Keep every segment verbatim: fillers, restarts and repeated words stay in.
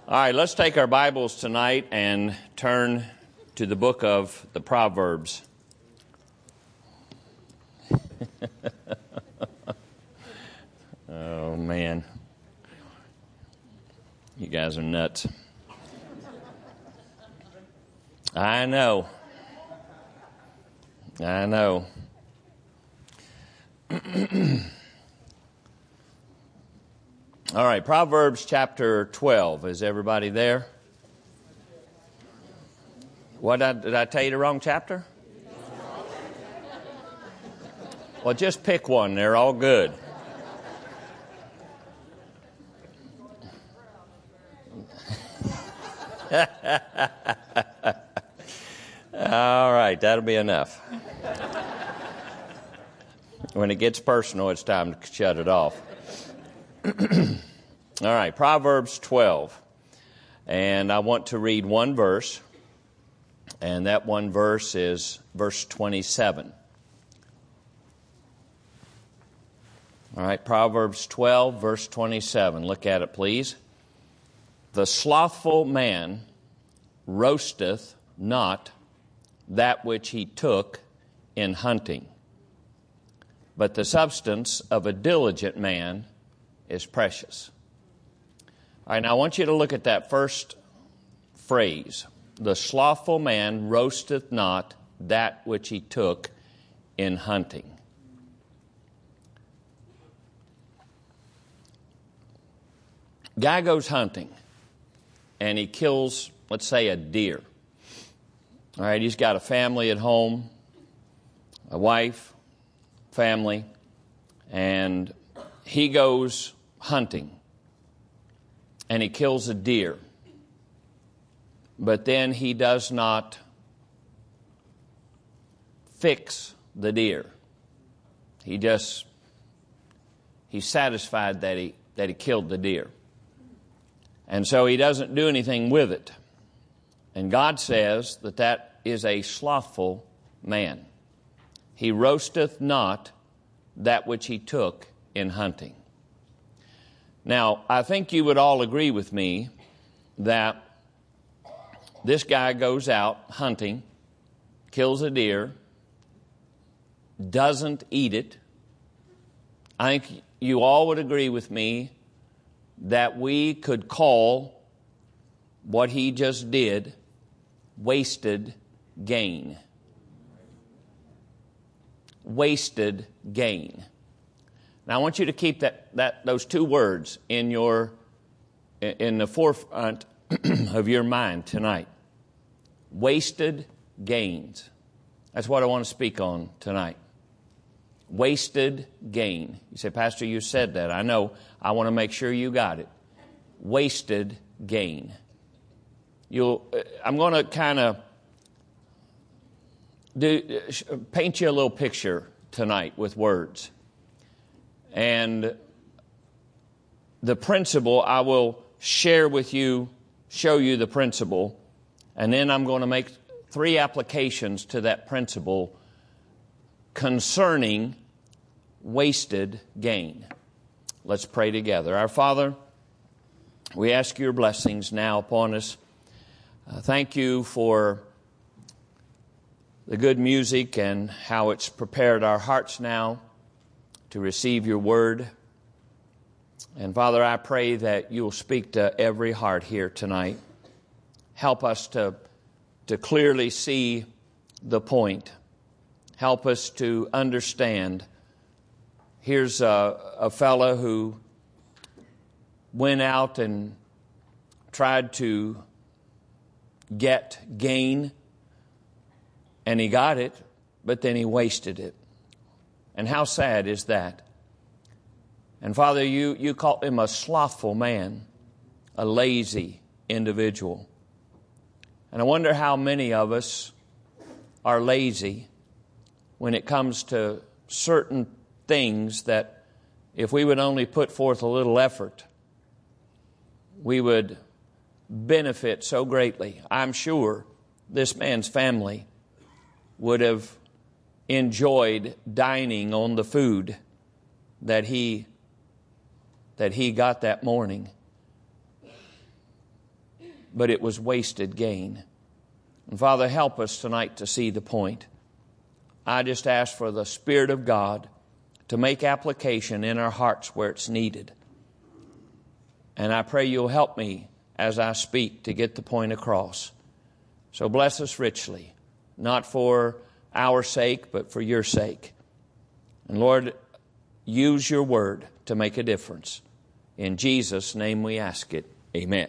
All right, let's take our Bibles tonight and turn to the book of the Proverbs. Oh, man. You guys are nuts. I know. I know. All right, Proverbs chapter twelve. Is everybody there? What did I, did I tell you the wrong chapter? Well, just pick one. They're all good. All right, that'll be enough. When it gets personal, it's time to shut it off. All right, Proverbs twelve. And I want to read one verse, and that one verse is verse twenty-seven. All right, Proverbs twelve, verse twenty-seven. Look at it, please. The slothful man roasteth not that which he took in hunting, but the substance of a diligent man is precious. All right, now I want you to look at that first phrase. The slothful man roasteth not that which he took in hunting. Guy goes hunting, and he kills, let's say, a deer. All right, he's got a family at home, a wife, family, and he goes hunting, and he kills a deer. But then he does not fix the deer. He just, he's satisfied that he, that he killed the deer. And so he doesn't do anything with it. And God says that that is a slothful man. He roasteth not that which he took in hunting. Now, I think you would all agree with me that this guy goes out hunting, kills a deer, doesn't eat it. I think you all would agree with me that we could call what he just did wasted gain. Wasted gain. Now, I want you to keep that, that those two words in your in the forefront of your mind tonight. Wasted gains. That's what I want to speak on tonight. Wasted gain. You say, Pastor, you said that. I know. I want to make sure you got it. Wasted gain. You'll. I'm going to kind of do paint you a little picture tonight with words. And the principle, I will share with you, show you the principle, and then I'm going to make three applications to that principle concerning wasted gain. Let's pray together. Our Father, we ask your blessings now upon us. Uh, thank you for the good music and how it's prepared our hearts now to receive your word. And Father, I pray that you'll speak to every heart here tonight. Help us to, to clearly see the point. Help us to understand. Here's a, a fellow who went out and tried to get gain, and he got it, but then he wasted it. And how sad is that? And Father, you, you call him a slothful man, a lazy individual. And I wonder how many of us are lazy when it comes to certain things that if we would only put forth a little effort, we would benefit so greatly. I'm sure this man's family would have enjoyed dining on the food that he that he got that morning. but it was wasted gain. And Father, help us tonight to see the point. I just ask for the Spirit of God to make application in our hearts where it's needed. And I pray you'll help me as I speak to get the point across. So bless us richly, not for our sake, but for your sake. And Lord, use your word to make a difference. In Jesus' name we ask it. Amen.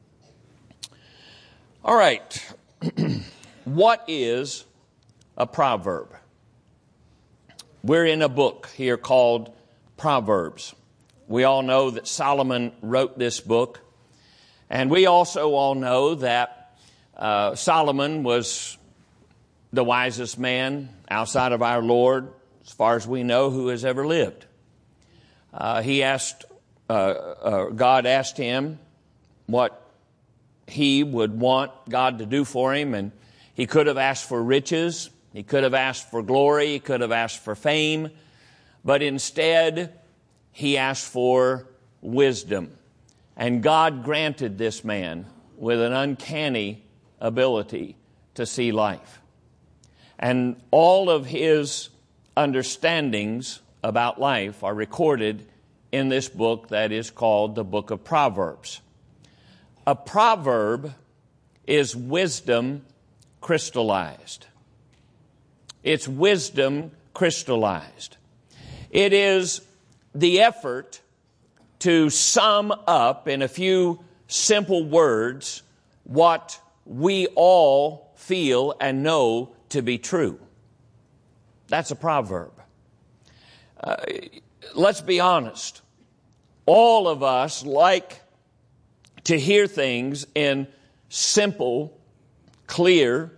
All right. What is a proverb? We're in a book here called Proverbs. We all know that Solomon wrote this book. And we also all know that uh, Solomon was the wisest man outside of our Lord, as far as we know, who has ever lived. Uh, he asked, uh, uh, God asked him what he would want God to do for him, and he could have asked for riches, he could have asked for glory, he could have asked for fame, but instead he asked for wisdom. And God granted this man with an uncanny ability to see life. And all of his understandings about life are recorded in this book that is called the Book of Proverbs. A proverb is wisdom crystallized. It's wisdom crystallized. It is the effort to sum up in a few simple words what we all feel and know to be true. That's a proverb. Uh, let's be honest. All of us like to hear things in simple, clear,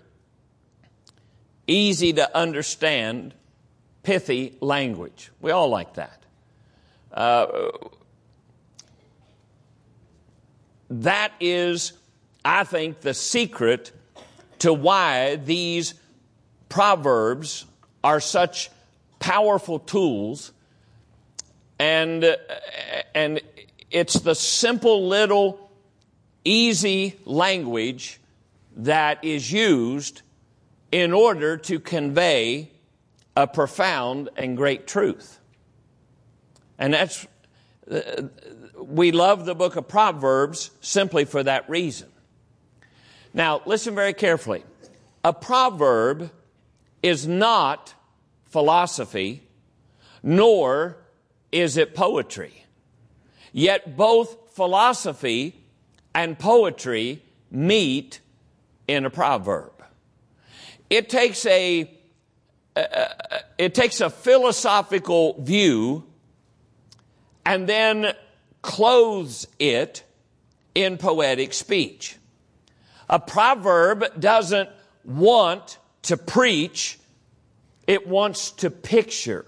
easy to understand, pithy language. We all like that. Uh, that is, I think, the secret to why these proverbs are such powerful tools, and uh, and it's the simple little easy language that is used in order to convey a profound and great truth. And that's uh, we love the book of Proverbs simply for that reason. Now, listen very carefully. A proverb is not philosophy, nor is it poetry. Yet both philosophy and poetry meet in a proverb. It takes a, uh, it takes a philosophical view and then clothes it in poetic speech. A proverb doesn't want to preach, it wants to picture.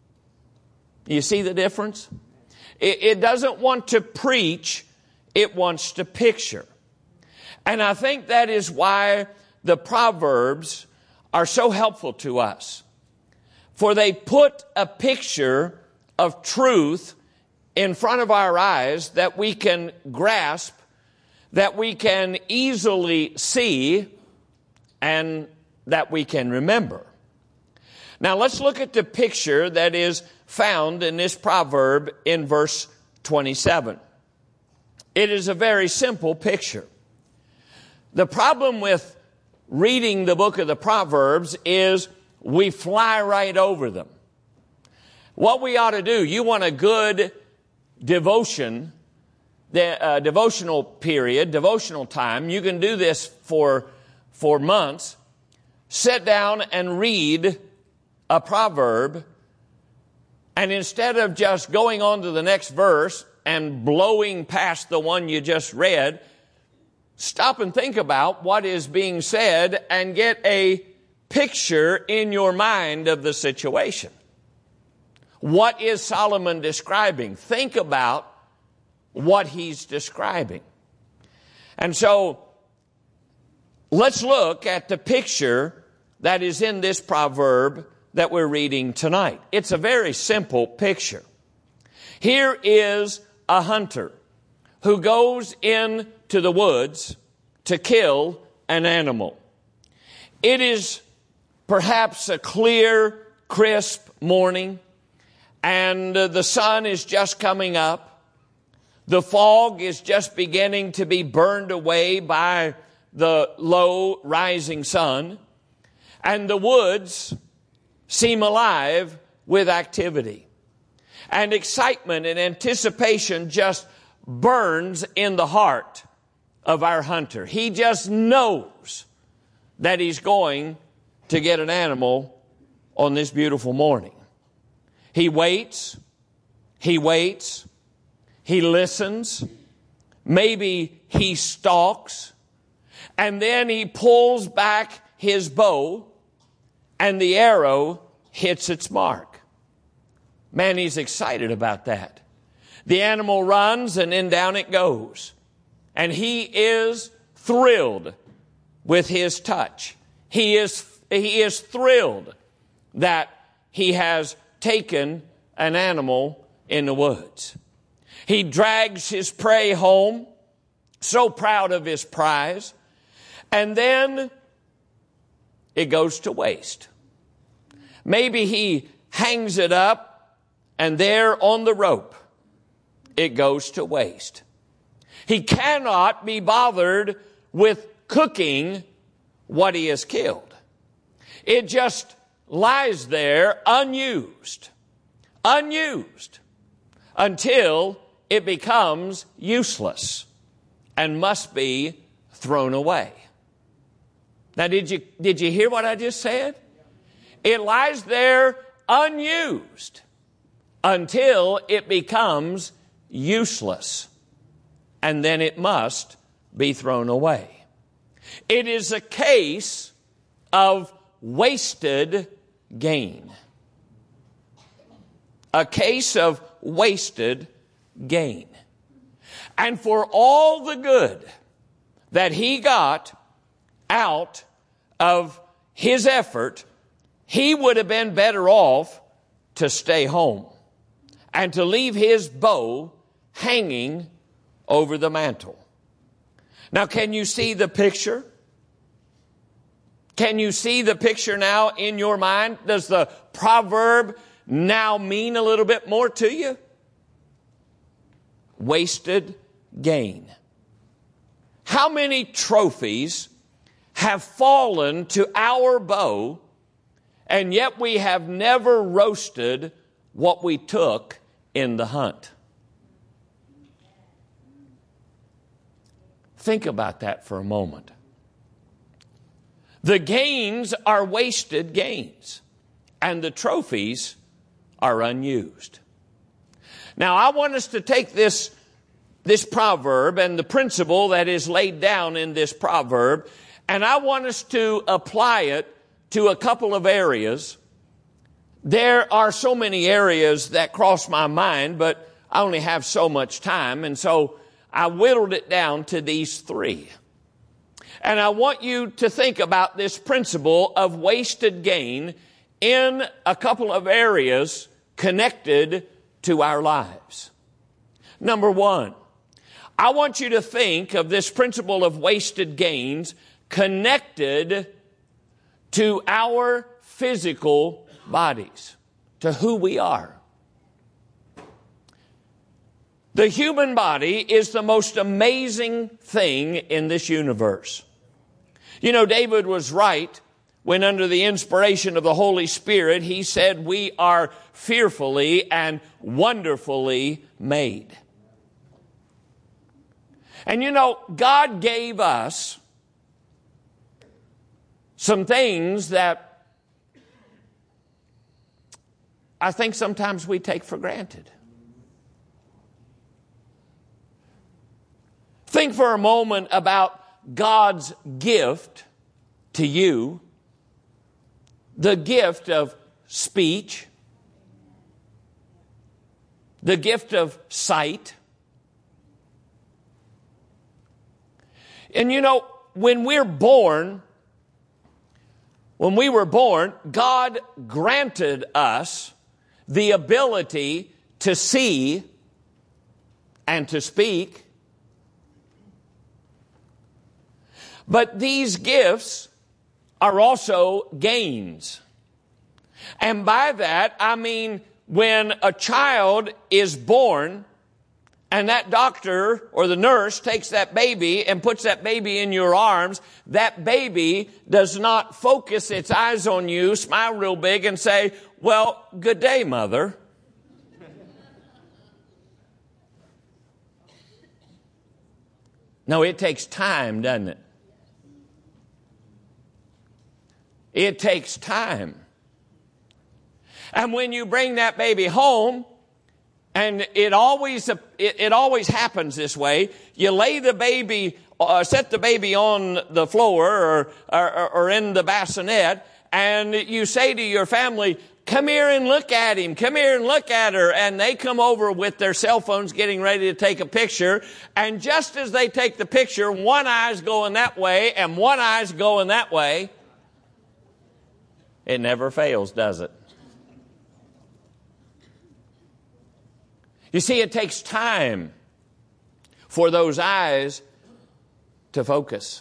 You see the difference? It, it doesn't want to preach, it wants to picture. And I think that is why the Proverbs are so helpful to us. For they put a picture of truth in front of our eyes that we can grasp, that we can easily see, and that we can remember. Now let's look at the picture that is found in this proverb in verse twenty-seven. It is a very simple picture. The problem with reading the book of the Proverbs is we fly right over them. What we ought to do, you want a good devotion, the uh, devotional period, devotional time. You can do this for, for months. Sit down and read a proverb, and instead of just going on to the next verse and blowing past the one you just read, stop and think about what is being said and get a picture in your mind of the situation. What is Solomon describing? Think about what he's describing. And so, let's look at the picture that is in this proverb that we're reading tonight. It's a very simple picture. Here is a hunter who goes into the woods to kill an animal. It is perhaps a clear, crisp morning, and uh, the sun is just coming up. The fog is just beginning to be burned away by the low rising sun, and the woods seem alive with activity. And excitement and anticipation just burns in the heart of our hunter. He just knows that he's going to get an animal on this beautiful morning. He waits, he waits, he listens, maybe he stalks, and then he pulls back his bow and the arrow hits its mark. Man, he's excited about that. The animal runs and then down it goes. And he is thrilled with his touch. He is, he is thrilled that he has taken an animal in the woods. He drags his prey home, so proud of his prize, and then it goes to waste. Maybe he hangs it up, and there on the rope, it goes to waste. He cannot be bothered with cooking what he has killed. It just lies there unused, unused, until it becomes useless and must be thrown away. Now, did you, did you hear what I just said? It lies there unused until it becomes useless, and then it must be thrown away. It is a case of wasted gain. A case of wasted gain. And for all the good that he got out of his effort, he would have been better off to stay home and to leave his bow hanging over the mantle. Now, can you see the picture? Can you see the picture now in your mind? Does the proverb now mean a little bit more to you? Wasted gain. How many trophies have fallen to our bow, and yet we have never roasted what we took in the hunt? Think about that for a moment. The gains are wasted gains, and the trophies are unused. Now, I want us to take this, this proverb and the principle that is laid down in this proverb, and I want us to apply it to a couple of areas. There are so many areas that cross my mind, but I only have so much time, and so I whittled it down to these three. And I want you to think about this principle of wasted gain in a couple of areas connected to our lives. Number one, I want you to think of this principle of wasted gains connected to our physical bodies, to who we are. The human body is the most amazing thing in this universe. You know, David was right when under the inspiration of the Holy Spirit, he said we are fearfully and wonderfully made. And you know, God gave us some things that I think sometimes we take for granted. Think for a moment about God's gift to you, the gift of speech, the gift of sight. And you know, when we're born, when we were born, God granted us the ability to see and to speak. But these gifts are also gains. And by that, I mean when a child is born and that doctor or the nurse takes that baby and puts that baby in your arms, that baby does not focus its eyes on you, smile real big and say, well, good day, mother. No, it takes time, doesn't it? It takes time. And when you bring that baby home, and it always it, it always happens this way, you lay the baby, uh, set the baby on the floor or, or, or in the bassinet, and you say to your family, come here and look at him. Come here and look at her. And they come over with their cell phones getting ready to take a picture. And just as they take the picture, one eye's going that way and one eye's going that way. It never fails, does it? You see, it takes time for those eyes to focus.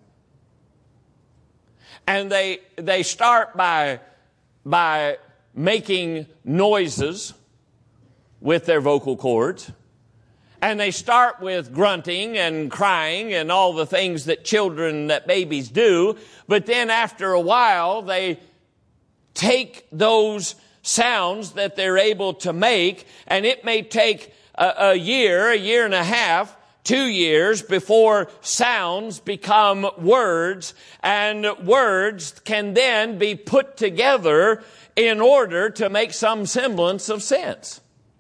And they, they start by, by making noises with their vocal cords. And they start with grunting and crying and all the things that children, that babies do. But then after a while, they take those sounds that they're able to make, and it may take a, a year, a year and a half, two years before sounds become words, and words can then be put together in order to make some semblance of sense.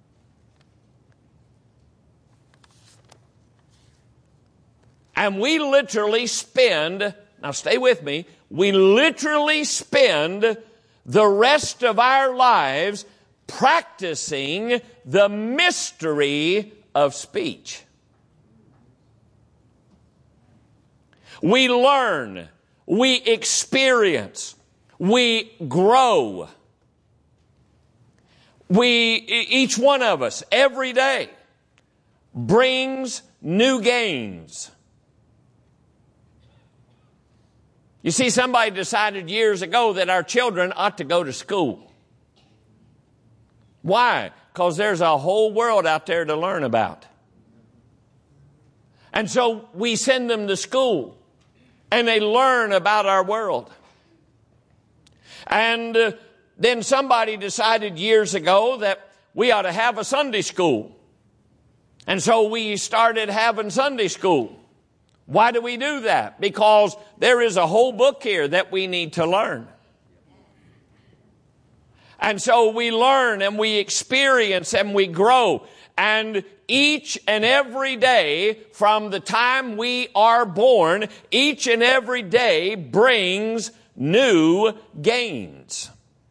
And we literally spend, now stay with me, we literally spend the rest of our lives practicing the mystery of speech. We learn, we experience, we grow. We, each one of us, every day, brings new gains. You see, somebody decided years ago that our children ought to go to school. Why? Because there's a whole world out there to learn about. And so we send them to school, and they learn about our world. And uh, then somebody decided years ago that we ought to have a Sunday school. And so we started having Sunday school. Why do we do that? Because there is a whole book here that we need to learn. And so we learn and we experience and we grow. And each and every day from the time we are born, each and every day brings new gains.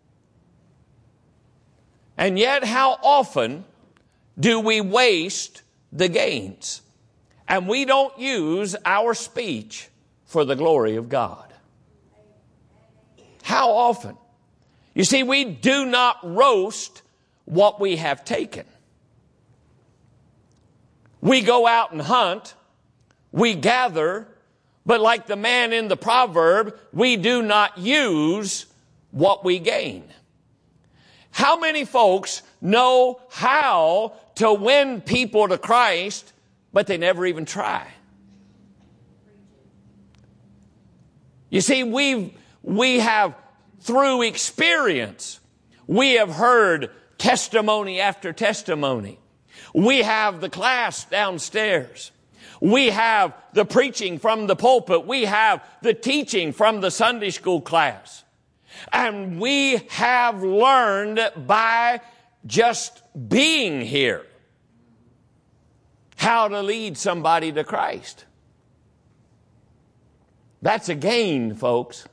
And yet how often do we waste the gains? And we don't use our speech for the glory of God. How often? You see, we do not roast what we have taken. We go out and hunt, we gather, but like the man in the proverb, we do not use what we gain. How many folks know how to win people to Christ, but they never even try? You see, we we have, through experience, we have heard testimony after testimony. We have the class downstairs. We have the preaching from the pulpit. We have the teaching from the Sunday school class. And we have learned by just being here how to lead somebody to Christ. That's a gain, folks.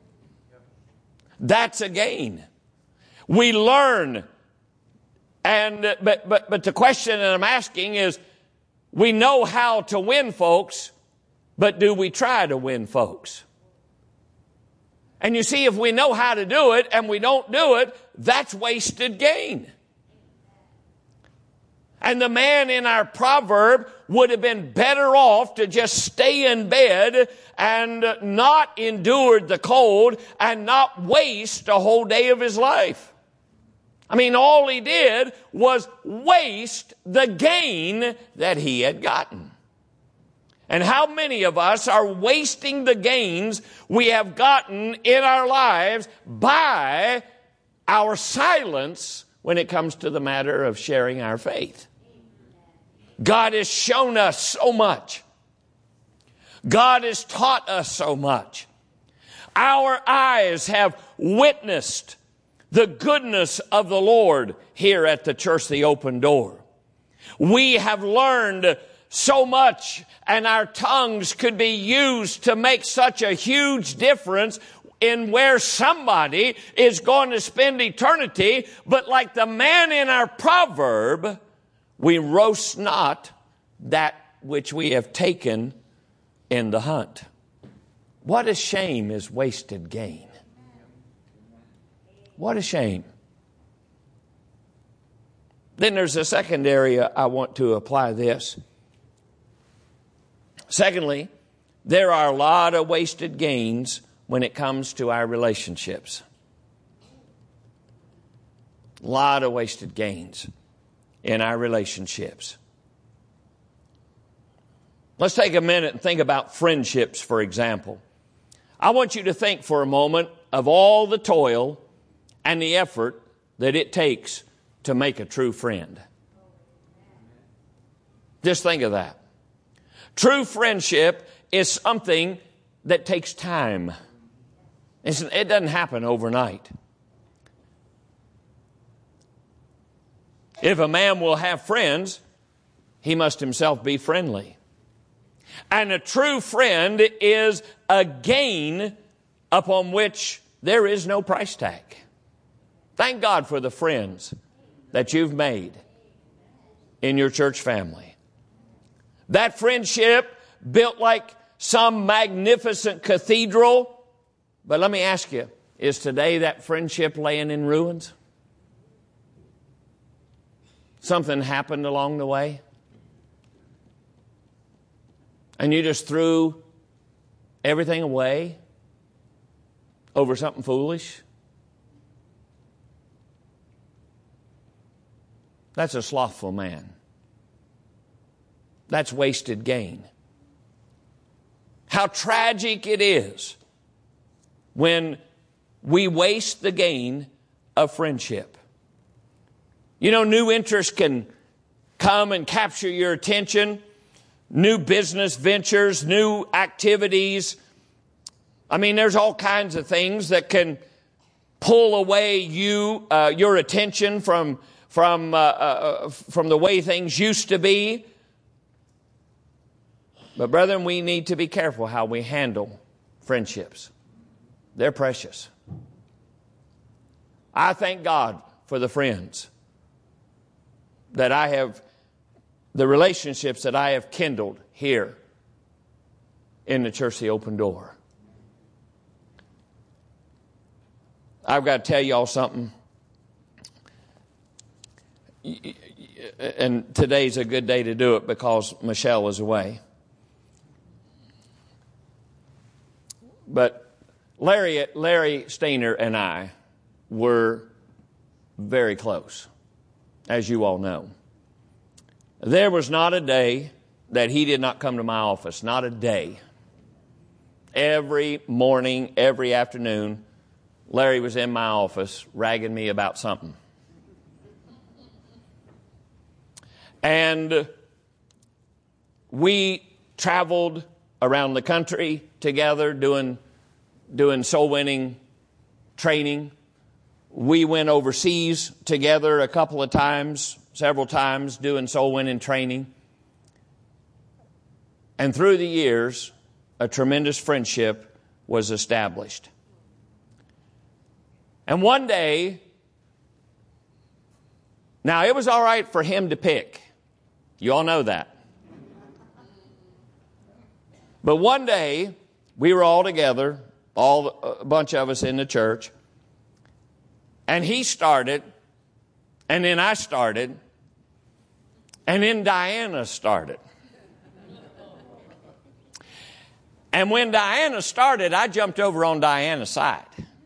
That's a gain. We learn. And but but but the question that I'm asking is, we know how to win folks, but do we try to win folks? And you see, if we know how to do it and we don't do it, that's wasted gain. And the man in our proverb would have been better off to just stay in bed and not endure the cold and not waste a whole day of his life. I mean, all he did was waste the gain that he had gotten. And how many of us are wasting the gains we have gotten in our lives by our silence when it comes to the matter of sharing our faith? God has shown us so much. God has taught us so much. Our eyes have witnessed the goodness of the Lord here at the Church, the Open Door. We have learned so much, and our tongues could be used to make such a huge difference in where somebody is going to spend eternity. But like the man in our proverb, we roast not that which we have taken in the hunt. What a shame is wasted gain. What a shame. Then there's a second area I want to apply this. Secondly, there are a lot of wasted gains when it comes to our relationships. A lot of wasted gains in our relationships. Let's take a minute and think about friendships, for example. I want you to think for a moment of all the toil and the effort that it takes to make a true friend. Just think of that. True friendship is something that takes time. It's, it doesn't happen overnight. If a man will have friends, he must himself be friendly. And a true friend is a gain upon which there is no price tag. Thank God for the friends that you've made in your church family. That friendship built like some magnificent cathedral. But let me ask you, is today that friendship laying in ruins? Something happened along the way? And you just threw everything away over something foolish? That's a slothful man. That's wasted gain. How tragic it is when we waste the gain of friendship. You know, new interests can come and capture your attention. New business ventures, new activities. I mean, there's all kinds of things that can pull away you, uh, your attention from from uh, uh, from the way things used to be. But brethren, we need to be careful how we handle friendships. They're precious. I thank God for the friends that I have, the relationships that I have kindled here in the Church, the Open Door. I've got to tell y'all something. And today's a good day to do it because Michelle is away. But Larry, Larry Stainer and I were very close, as you all know. There was not a day that he did not come to my office, not a day. Every morning, every afternoon, Larry was in my office ragging me about something. And we traveled around the country together doing, doing soul-winning training. We went overseas together a couple of times, several times, doing soul-winning training. And through the years, a tremendous friendship was established. And one day, now it was all right for him to pick. You all know that. But one day, we were all together, all a bunch of us in the church, and he started, and then I started, and then Diana started. And when Diana started, I jumped over on Diana's side.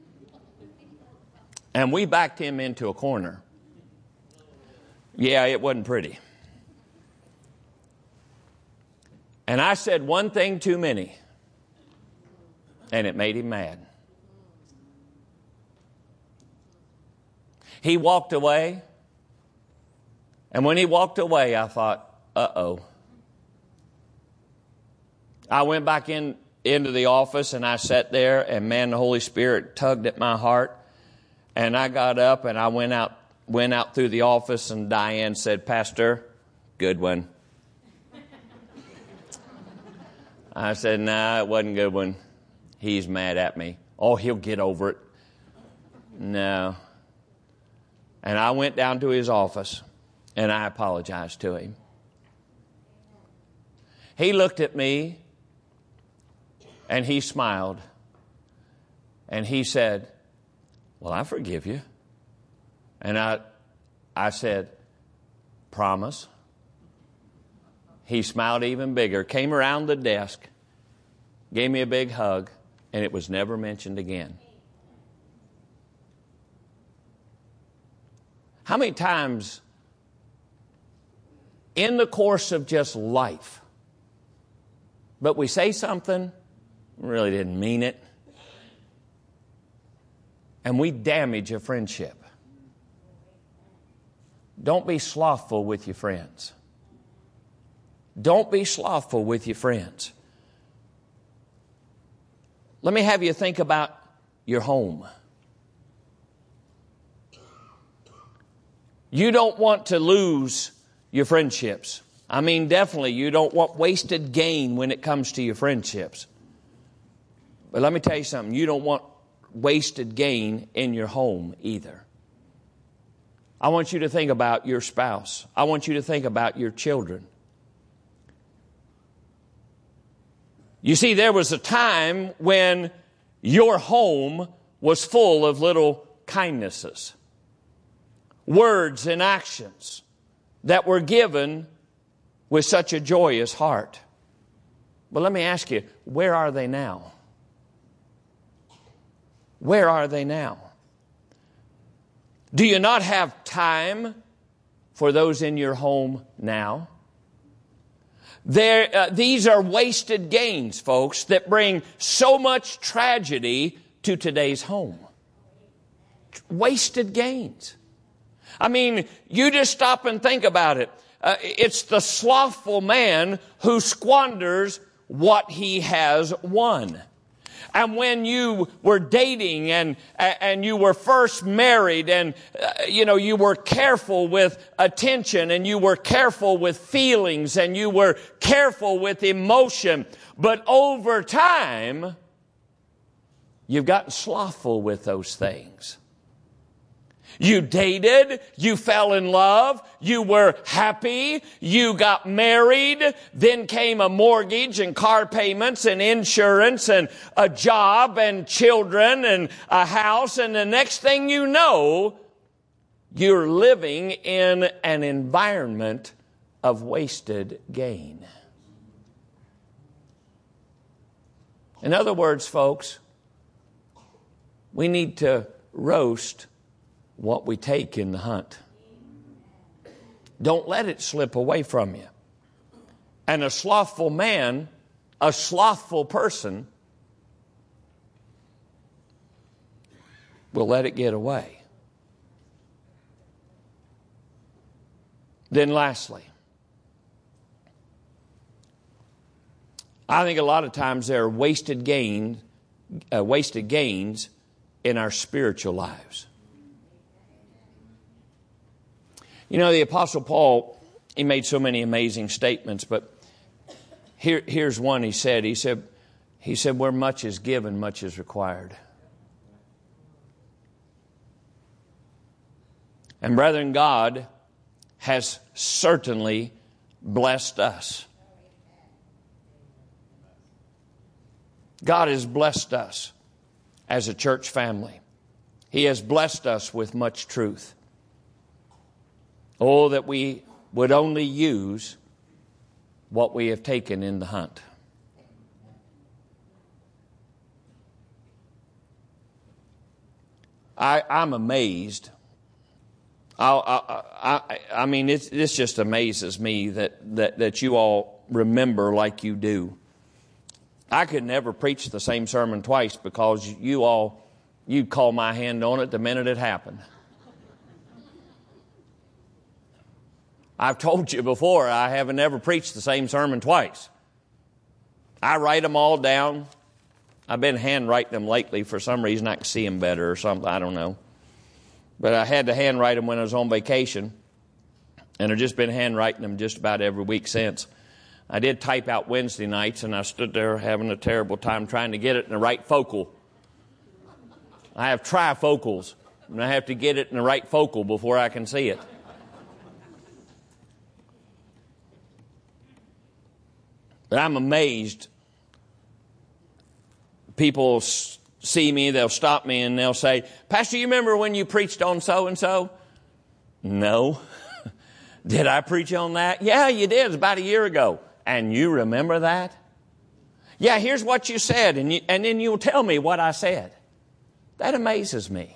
And we backed him into a corner. Yeah, it wasn't pretty. And I said one thing too many. And it made him mad. He walked away. And when he walked away, I thought, uh-oh. I went back in into the office and I sat there, and man, the Holy Spirit tugged at my heart. And I got up and I went out went out through the office, and Diane said, "Pastor, good one." I said, "Nah, it wasn't a good one. He's mad at me. Oh, he'll get over it." No. And I went down to his office and I apologized to him. He looked at me and he smiled and he said, "Well, I forgive you." And I, I said, "Promise?" He smiled even bigger, came around the desk, gave me a big hug, and it was never mentioned again. How many times in the course of just life, but we say something, really didn't mean it, and we damage a friendship? Don't be slothful with your friends. Don't be slothful with your friends. Let me have you think about your home. You don't want to lose your friendships. I mean, definitely you don't want wasted gain when it comes to your friendships. But let me tell you something. You don't want wasted gain in your home either. I want you to think about your spouse. I want you to think about your children. You see, there was a time when your home was full of little kindnesses, words and actions that were given with such a joyous heart. But let me ask you, where are they now? Where are they now? Do you not have time for those in your home now? There, uh, these are wasted gains, folks, that bring so much tragedy to today's home. Wasted gains. I mean, you just stop and think about it. Uh, it's the slothful man who squanders what he has won. And when you were dating and and you were first married and, uh, you know, you were careful with attention and you were careful with feelings and you were careful with emotion. But over time, you've gotten slothful with those things. You dated, you fell in love, you were happy, you got married, then came a mortgage and car payments and insurance and a job and children and a house, and the next thing you know, you're living in an environment of wasted gain. In other words, folks, we need to roast what we take in the hunt. Don't let it slip away from you. And a slothful man, a slothful person, will let it get away. Then lastly, I think a lot of times there are wasted gain, uh, wasted gains in our spiritual lives. You know, the Apostle Paul, he made so many amazing statements, but here, here's one he said. He said, he said, where much is given, much is required. And brethren, God has certainly blessed us. God has blessed us as a church family. He has blessed us with much truth. Oh, that we would only use what we have taken in the hunt. I, I'm amazed. I, I, I, I mean, it's, this just amazes me that, that, that you all remember like you do. I could never preach the same sermon twice because you all, you'd call my hand on it the minute it happened. I've told you before, I haven't ever preached the same sermon twice. I write them all down. I've been handwriting them lately. For some reason, I can see them better or something. I don't know. But I had to handwrite them when I was on vacation. And I've just been handwriting them just about every week since. I did type out Wednesday nights, and I stood there having a terrible time trying to get it in the right focal. I have trifocals, and I have to get it in the right focal before I can see it. But I'm amazed. People see me, they'll stop me, and they'll say, Pastor, you remember when you preached on so-and-so? No. Did I preach on that? Yeah, you did. It was about a year ago. And you remember that? Yeah, here's what you said, and, you, and then you'll tell me what I said. That amazes me.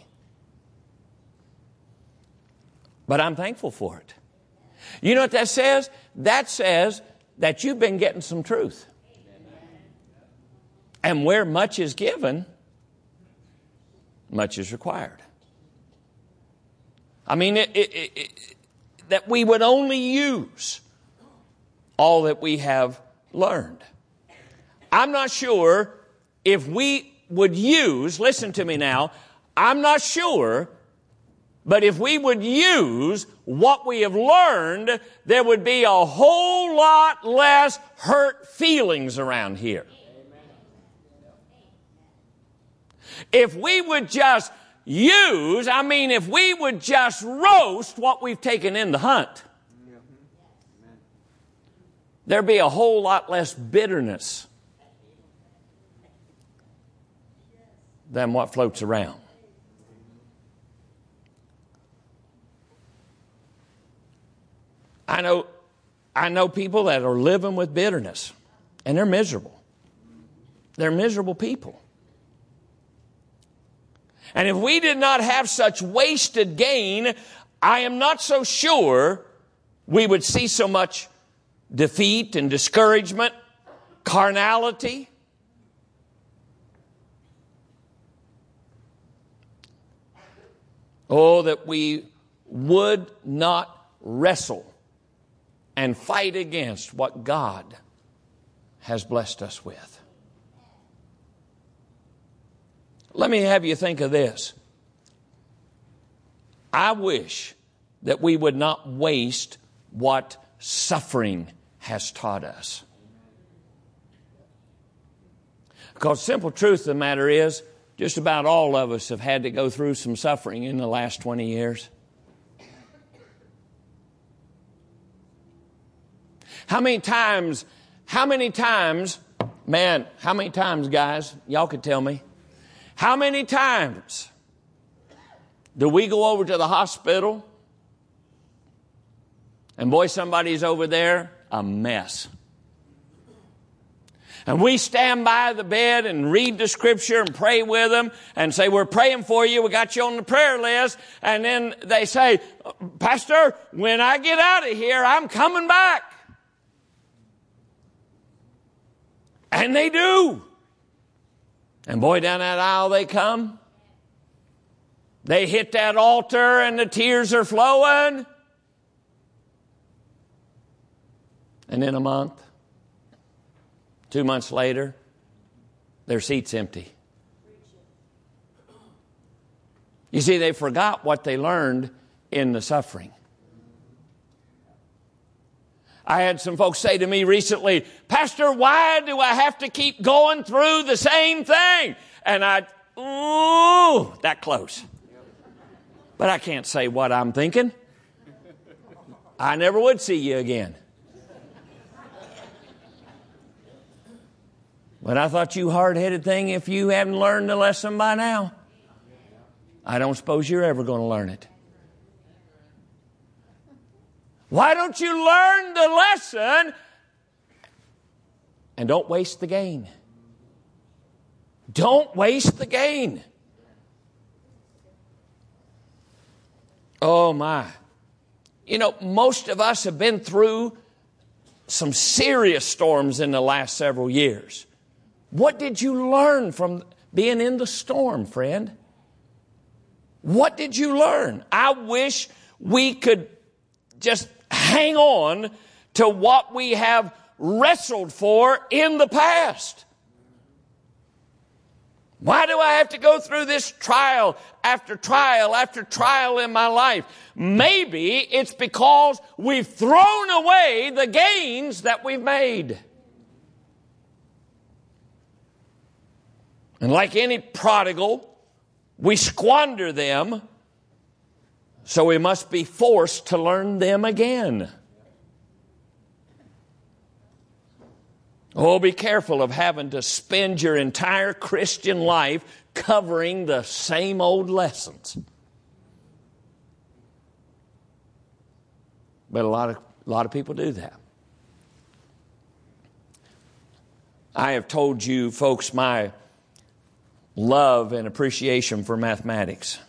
But I'm thankful for it. You know what that says? That says that you've been getting some truth. And where much is given, much is required. I mean, it, it, it, it, that we would only use all that we have learned. I'm not sure if we would use, listen to me now, I'm not sure, but if we would use what we have learned, there would be a whole lot less hurt feelings around here. If we would just use, I mean, if we would just roast what we've taken in the hunt, there'd be a whole lot less bitterness than what floats around. I know, I know people that are living with bitterness, and they're miserable. They're miserable people. And if we did not have such wasted gain, I am not so sure we would see so much defeat and discouragement, carnality. Oh, that we would not wrestle and fight against what God has blessed us with. Let me have you think of this. I wish that we would not waste what suffering has taught us. Because simple truth of the matter is, just about all of us have had to go through some suffering in the last twenty years. How many times, how many times, man, how many times, guys, y'all could tell me, how many times do we go over to the hospital and boy, somebody's over there, a mess. And we stand by the bed and read the scripture and pray with them and say, we're praying for you. We got you on the prayer list. And then they say, Pastor, when I get out of here, I'm coming back. And they do. And boy, down that aisle they come. They hit that altar and the tears are flowing. And in a month, two months later, their seat's empty. You see, they forgot what they learned in the suffering. I had some folks say to me recently, Pastor, why do I have to keep going through the same thing? And I, ooh, that close. But I can't say what I'm thinking. I never would see you again. But I thought you hard-headed thing, if you haven't learned the lesson by now, I don't suppose you're ever going to learn it. Why don't you learn the lesson and don't waste the gain? Don't waste the gain. Oh, my. You know, most of us have been through some serious storms in the last several years. What did you learn from being in the storm, friend? What did you learn? I wish we could just hang on to what we have wrestled for in the past. Why do I have to go through this trial after trial after trial in my life? Maybe it's because we've thrown away the gains that we've made. And like any prodigal, we squander them, so we must be forced to learn them again. Oh, be careful of having to spend your entire Christian life covering the same old lessons. But a lot of, a lot of people do that. I have told you folks my love and appreciation for mathematics.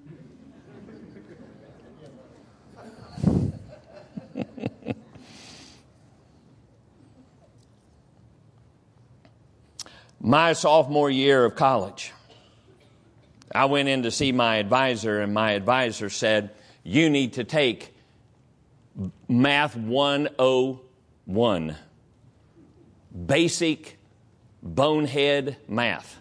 My sophomore year of college, I went in to see my advisor, and my advisor said, you need to take Math one oh one, basic bonehead math.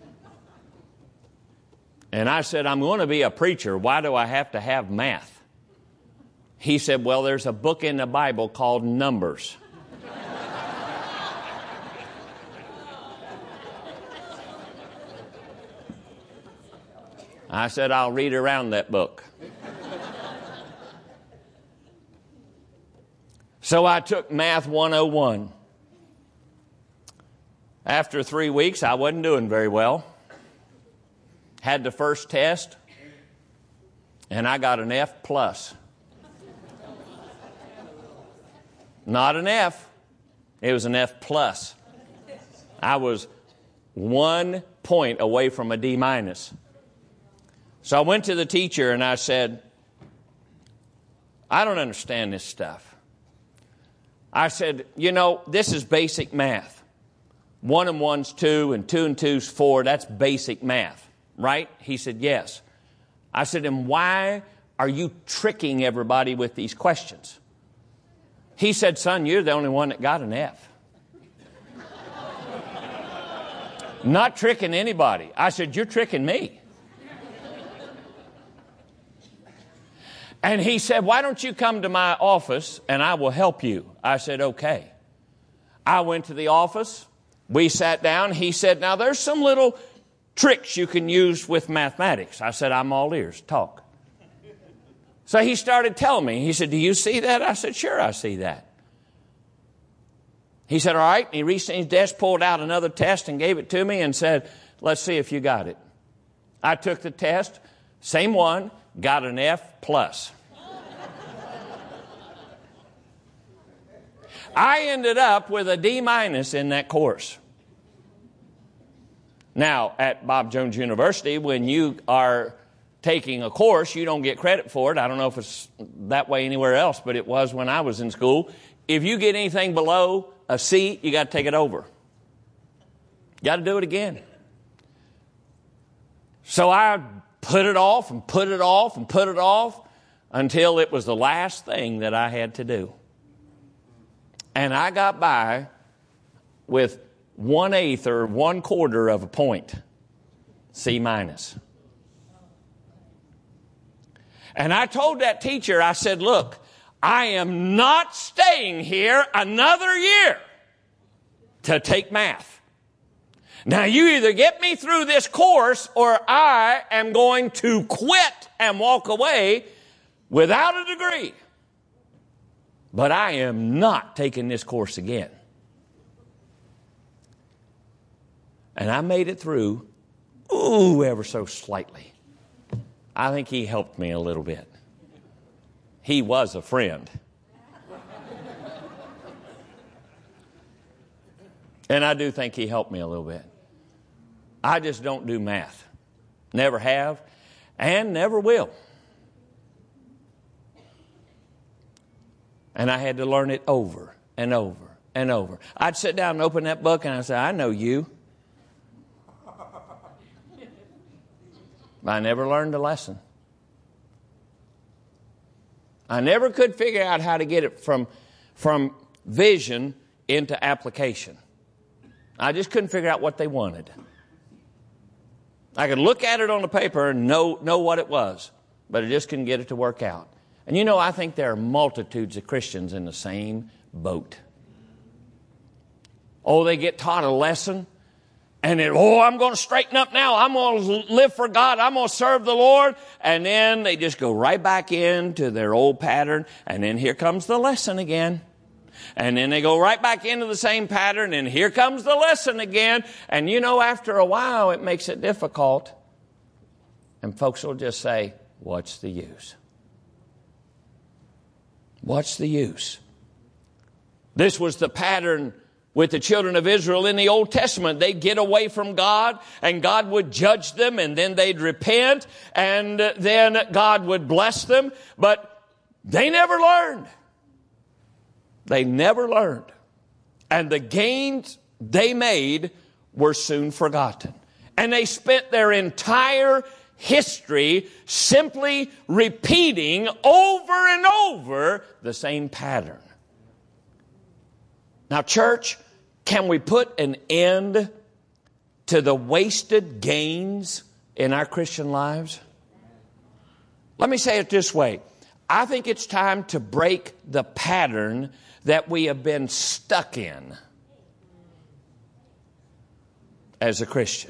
And I said, I'm going to be a preacher. Why do I have to have math? He said, well, there's a book in the Bible called Numbers. I said, I'll read around that book. So I took Math one oh one. After three weeks, I wasn't doing very well. Had the first test, and I got an F plus. Not an F. It was an F plus. I was one point away from a D minus. So I went to the teacher and I said, I don't understand this stuff. I said, you know, this is basic math. One and one's two and two and two's four. That's basic math, right? He said, yes. I said, and why are you tricking everybody with these questions? He said, son, you're the only one that got an F. Not tricking anybody. I said, you're tricking me. And he said, why don't you come to my office and I will help you? I said, okay. I went to the office. We sat down. He said, now there's some little tricks you can use with mathematics. I said, I'm all ears. Talk. So he started telling me. He said, do you see that? I said, sure, I see that. He said, all right. And he reached in his desk, pulled out another test and gave it to me and said, let's see if you got it. I took the test, same one, got an F plus. I ended up with a D minus in that course. Now, at Bob Jones University, when you are taking a course, you don't get credit for it. I don't know if it's that way anywhere else, but it was when I was in school. If you get anything below a C, you got to take it over. You got to do it again. So I put it off and put it off and put it off until it was the last thing that I had to do. And I got by with one eighth or one quarter of a point, C minus. And I told that teacher, I said, look, I am not staying here another year to take math. Now, you either get me through this course or I am going to quit and walk away without a degree. But I am not taking this course again. And I made it through, ooh, ever so slightly. I think he helped me a little bit. He was a friend. And I do think he helped me a little bit. I just don't do math. Never have and never will. And I had to learn it over and over and over. I'd sit down and open that book and I'd say, I know you. But I never learned a lesson. I never could figure out how to get it from, from vision into application. I just couldn't figure out what they wanted. I could look at it on the paper and know, know what it was, but I just couldn't get it to work out. And you know, I think there are multitudes of Christians in the same boat. Oh, they get taught a lesson, and then, oh, I'm going to straighten up now. I'm going to live for God. I'm going to serve the Lord. And then they just go right back into their old pattern, and then here comes the lesson again. And then they go right back into the same pattern, and here comes the lesson again. And you know, after a while, it makes it difficult. And folks will just say, what's the use? What's the use? This was the pattern with the children of Israel in the Old Testament. They'd get away from God, and God would judge them, and then they'd repent, and then God would bless them. But they never learned. They never learned. And the gains they made were soon forgotten. And they spent their entire history simply repeating over and over the same pattern. Now, church, can we put an end to the wasted gains in our Christian lives? Let me say it this way. I think it's time to break the pattern that we have been stuck in as a Christian.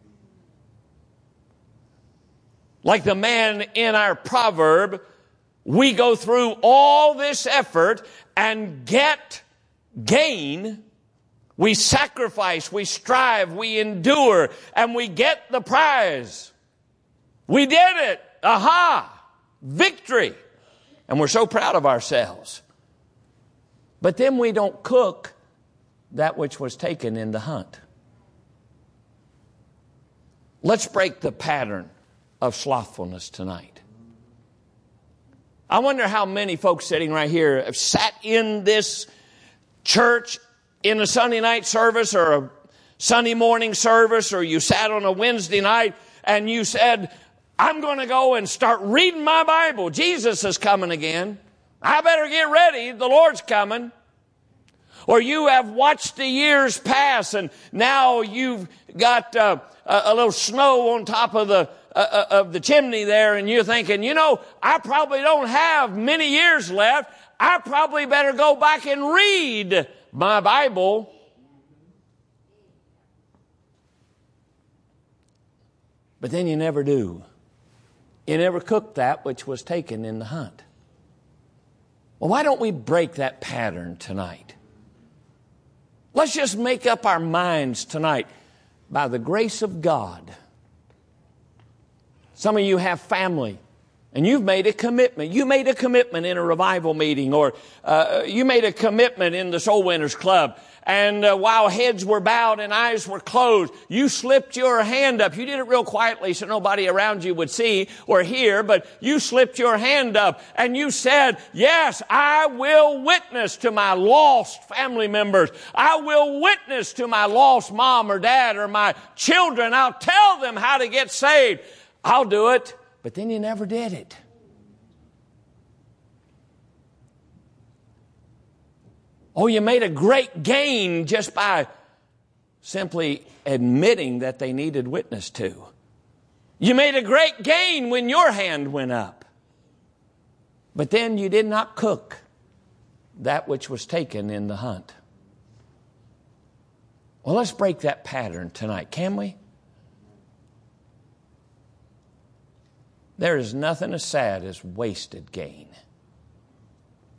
Like the man in our proverb, we go through all this effort and get gain. We sacrifice, we strive, we endure, and we get the prize. We did it. Aha! Victory. And we're so proud of ourselves. But then we don't cook that which was taken in the hunt. Let's break the pattern of slothfulness tonight. I wonder how many folks sitting right here have sat in this church in a Sunday night service or a Sunday morning service, or you sat on a Wednesday night and you said, I'm going to go and start reading my Bible. Jesus is coming again. I better get ready. The Lord's coming. Or you have watched the years pass, and now you've got uh, a, a little snow on top of the uh, of the chimney there, and you're thinking, you know, I probably don't have many years left. I probably better go back and read my Bible. But then you never do. You never cook that which was taken in the hunt. Well, why don't we break that pattern tonight? Let's just make up our minds tonight, by the grace of God. Some of you have family, and you've made a commitment. You made a commitment in a revival meeting, or uh, you made a commitment in the Soul Winners Club. And uh, while heads were bowed and eyes were closed, you slipped your hand up. You did it real quietly so nobody around you would see or hear, but you slipped your hand up and you said, yes, I will witness to my lost family members. I will witness to my lost mom or dad or my children. I'll tell them how to get saved. I'll do it. But then you never did it. Oh, you made a great gain just by simply admitting that they needed witness to. You made a great gain when your hand went up. But then you did not cook that which was taken in the hunt. Well, let's break that pattern tonight, can we? There is nothing as sad as wasted gain.